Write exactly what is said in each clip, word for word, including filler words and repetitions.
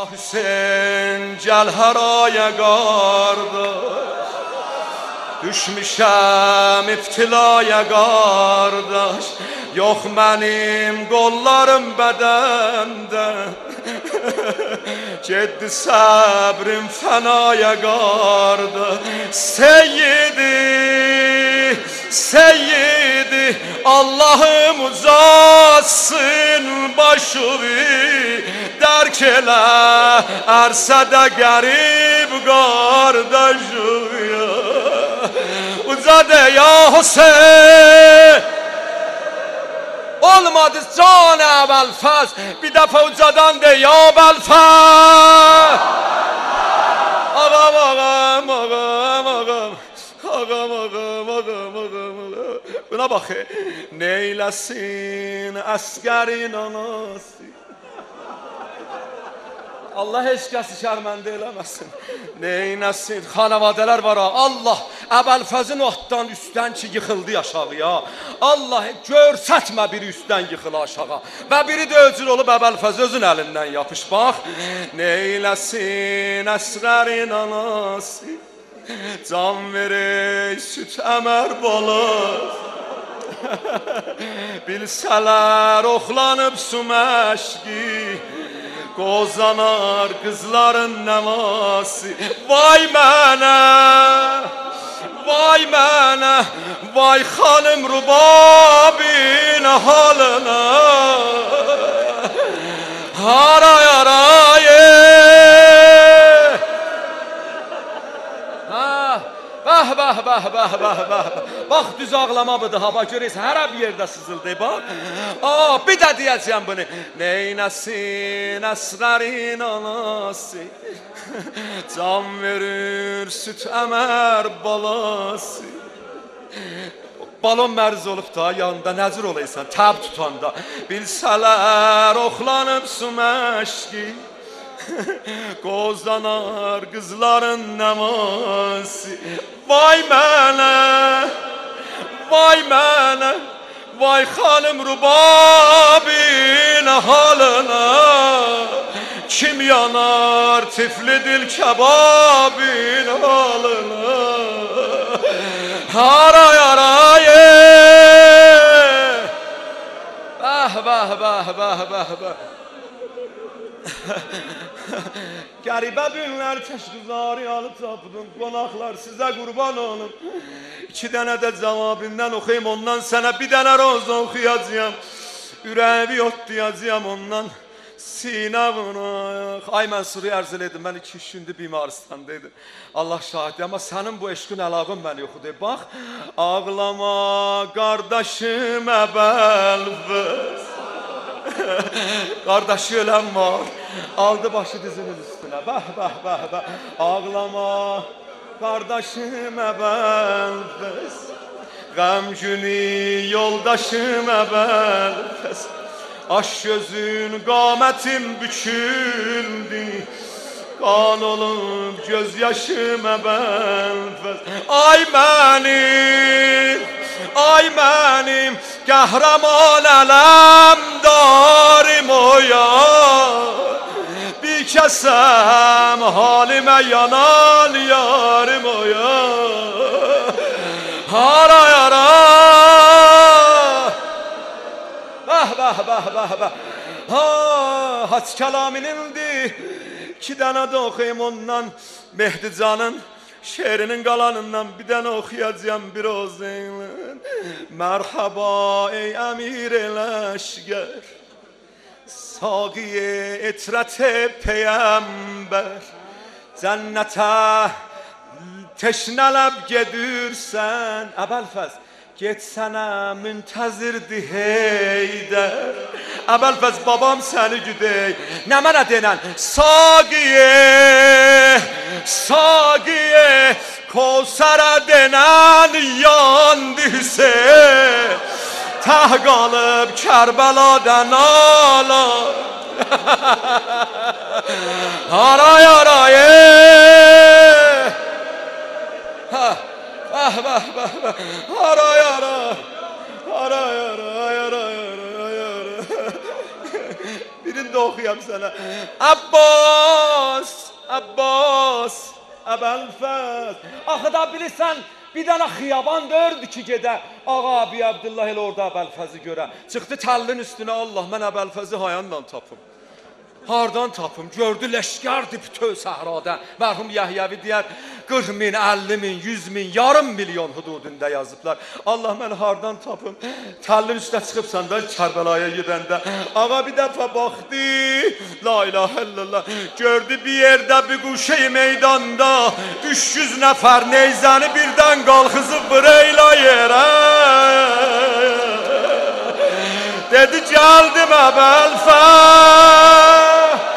Hüseyin gel haraya qardaş, düşmüşəm iftilaya qardaş, yox mənim qollarım bədəndə, getdi səbrim fənaya qardaş. Seyyidi, Seyyidi, Allah'ım uzatsın başını, dərk elə ərsə də qərib qardaşım ya. Uzadı ya Hüseyin. Olmadı can Əbəlfəz, bir dəfə ucadan de ya Əbəlfəz. Ağam, ağam, ağam, ağam. Ağam, ağam, ağam, ağam. Buna bax, neyləsin əskərin anası. Allah heç kəsi şərməndə eləməsin. Neynəsin, xanavadələr var ha. Allah Əbəlfəzin otdan üstdən ki yıxıldı aşağıya. Allah görsətmə biri üstdən yıxılı aşağı. Və biri də öcür olub Əbəlfəz özün əlindən yapış. Bax, neyləsin əsğərin anası, can verək süt əmər balası. Bilsələr oxlanıb su məşqi, qozanar qızların nəması. Vay mənə, vay mənə, vay xanım rubabin halına. Haray haray Bəh, bəh, bəh, bəh, bəh, bəh. Bax, düz ağlama budur, hava görəyiz, hər bir yerdə sızıldı, bax. Aa, bir də deyəcəyəm bunu. Neynəsin əsğərin anası, can verir süt əmər balası. Balon mərz olub da, yanında nəzir olaysan, təb tutanda. Bilsələr oxlanıb su məşqi, qozanar qızların nəması. Vay mənə, vay mənə, vay xanım rubabin halına. Kim yanar tifli dil kebabin halına. Haray haray bəh, bəh, bəh, bəh, bəh, bəh. Qəribə günlər kəşküzarı alıb tapdım, qonaqlar sizə qurban olum. İki dənə də cavabından oxuyayım, ondan sənə bir dənə roz oxuyacağım. Ürəyimi yotlayacağım ondan, sinə vuraq. Ay mən suru ərzil edim, mən iki üç gündür bimaristandaydım. Allah şahidi, amma sənin bu eşqin əlaqın məni yoxudur. Bax, ağlama qardaşım Əbəlfəz. Qardaşı ölən var, aldı başı dizinin üstünə. Bəh, bəh, bəh, bəh. Ağlama qardaşım Əbəlfəz, qəmgünü yoldaşım Əbəlfəz. Aş gözün qamətim büküldü, qan olub göz yaşım Əbəlfəz. Ay mənim, ay mənim qəhrəman ələmdarim o ya, bir kəsəm halimə yanan yarim o ya. Haray haray bəh, bəh, bəh, bəh, bəh. Ha, haç kəlaminimdir. İki dənə də oxuyayım ondan, Mehdi Canın şehrinin qalanından bir dənə oxuyacağım bir ozinlə. Mərhaba ey əmir eləşgər, saqiye etrət-i peyəmbər, cənnətə teşnələb gedirsən. Əbəlfəz, getsənə müntəzirdi Heydər. Əbəlfəz, babam səni güdək, nə mənə denən saqiye, saqiye, Kovsərə denən yandı Hüseyin, təh qalıb Kərbəladan ala. Haray haray bəh, bəh, bəh, bəh. Haray haray haray haray haray haray. Birini də oxuyam sənə. sənə. Abbas, Abbas, Əbəlfəz. Axı da bilirsən, bir dənə xiyaban dördü ki gedə. Ağa abi Abdullah elə orada Əbəlfəzi görə. Çıxdı təllin üstünə, Allah mən Əbəlfəzi hayandan tapım. Hardan tapım? Gördü leşkərdir bütöv səhrada. Mərhum Yəhyəvi deyər, qırx min, əlli min, yüz min, yarım milyon hududunda yazıblar. Allah mən hardan tapım? Təllin üstə çıxıbsan da Kərbəlaya gedəndə. Ağa bir dəfə baxdı, la ilahə illallah. Gördü bir yerdə bir quşey meydanda, üç yüz nəfər neyzəni birdən qalxızıb vıreyla yerə. Dedi gəldim Əbəlfəz.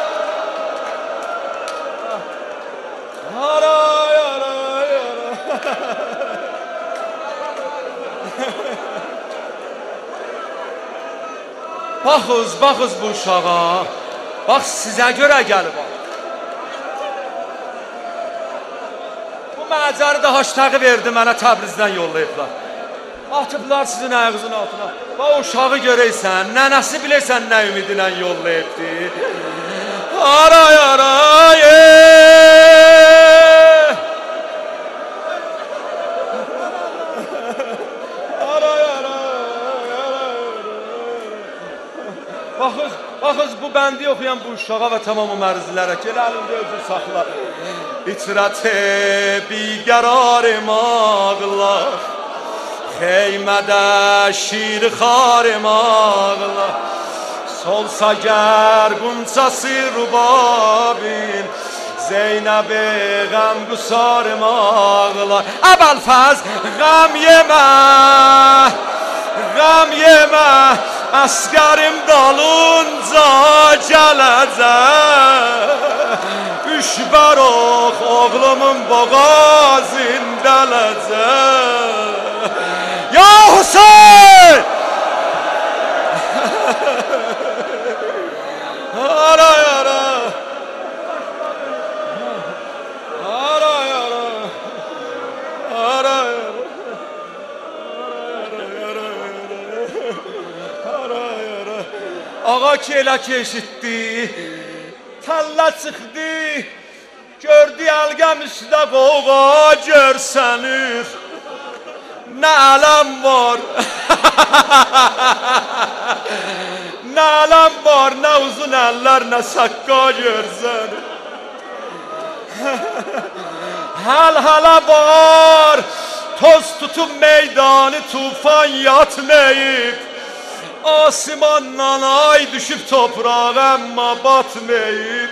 Aray, aray, aray. Baxız, baxız bu uşağa. Bax sizə görə gəlib. Bu məcəri də haştağı verdi mənə Təbrizdən yollayıblar. Atıblar sizin ayağınızın altına. Bax uşağı görəysən, nənəsi bilirsən nə ümidlə yollayıbdı. Aray, aray, Baxız, baxız bu bəndi oxuyan bu uşağa və tamam o mərzilərə ki, elə əlində özü saxla. İtirət-i biqərarim ağlar, xeymədə şir xarim ağlar, solsa gər qunçası rubabin, Zeynəb-i qəm qusarım ağlar. Əbəlfəz qəm yemə, qəm yemə, əsgərim dalınca gələcək, üç bərox oğlumun boğazindələcək. Ya Hüseyin! Ara yara, ara yara, ara yara. Ağa ki elə ki eşitdi, təlla çıxdı, gördü əlqəm üstə qoğa görsənir. Nə ələm var, nə ələm var, nə uzun əllər, nə saqqa görsənir. Həl-hələ var, toz tutub meydanı tufan yatmayıb. Asimandan ay düşüb toprağa əmmə batmayıb.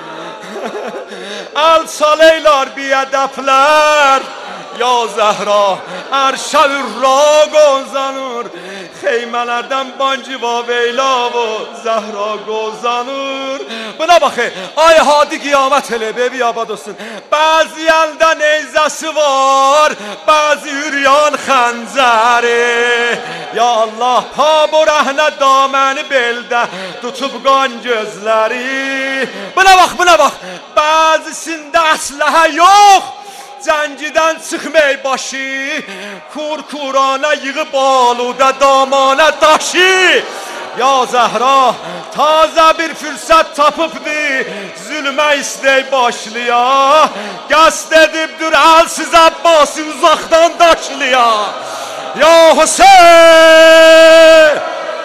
Əl çaleylar biədəblər, ya Zəhra, ərşə ürra qozanır. Xeymələrdən banciva veylavı, Zəhra qozanır. Buna baxı, ay hadi qiyamət elə, bebi abad olsun. Bəzi əldə neyzəsi var, bəzi üryan xəncəri. Ya Allah, ha bu rəhnə daməni beldə, tutub qan gözləri. Buna bax, buna bax, bəzisində əsləhə yox, Zəncidən çıxmay başı, kur-kurana yığıb aludə damana daşı. Ya Zəhra, tazə bir fürsət tapıbdı, zülmə istək başlıya. Qəsd edibdir əlsiz Əbbasi uzaqdan daşlıya. Ya Hüseyin!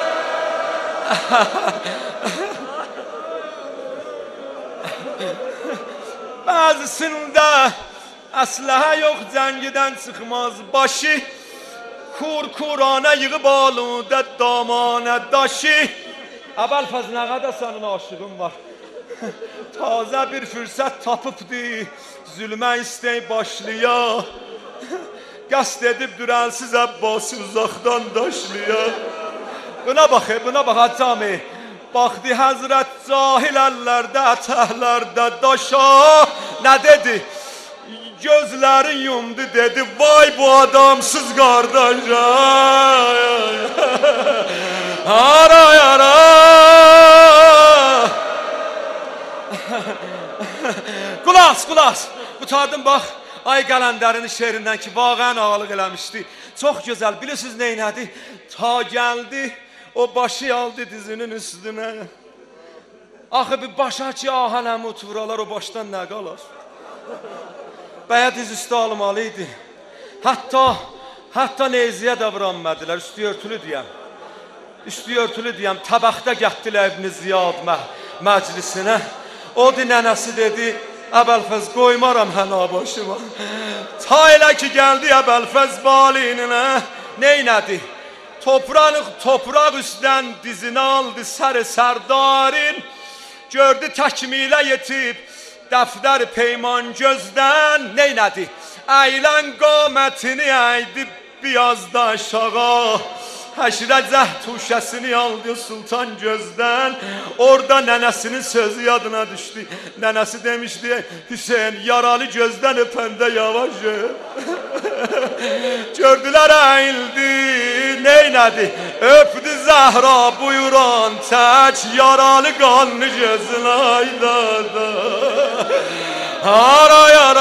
Bəzisində əsləhə yox, cəngidən çıxmaz başı, kur-kurana yığıb aludə damana daşı. Əbəlfəz nə qədər sənin aşığın var. Tazə bir fürsət tapıbdı, zülmə istək başlıya. Qəsd edibdir əlsiz Əbbasi uzaqdan daşlıya. Buna bax, buna bax Hacami. Baxdı Həzrət cahil əllərdə, ətəhlərdə daşa. Nə dedi? Gözləri yumdu dedi, vay bu adamsız qardaş. Ara yara. Qulas, qulas. Qutardım bax, Ay Qələndərin şeirindən ki, vaqən ağalıq eləmişdi. Çox gözəl, bilirsiniz neynədi? Ta gəldi, o başı aldı dizinin üstünə. Axı bir başa ki ahələm otururlar, o başdan nə qalar? Bəyə diz üstü almalı idi. Hətta, hətta neyziyə də vuranmədilər, üstü örtülü deyəm. Üstü örtülü deyəm, təbəxdə gətdilər İbn Ziyad mə məclisinə. O di nənəsi dedi, Əbəlfəz qoymaram həna başıma. Ta elə ki gəldi Əbəlfəz balinə, neynədi? Topraq, topraq üstdən dizini aldı sər-i sərdarin. Gördü təkmilə yetib, dəftər peyman gözdən, neynədi? Əylən qamətini əydi biyazda aşağı. Həşrə cəhd tuşəsini aldı sultan gözdən. Orada nənəsinin sözü yadına düşdü. Nənəsi demişdi, Hüseyin yaralı gözdən öpəndə yavaş öp. Gördülər əyildi, neynədi? Öpdü Zəhra buyuran tək yaralı qanlı gözün ayda da. Hara yara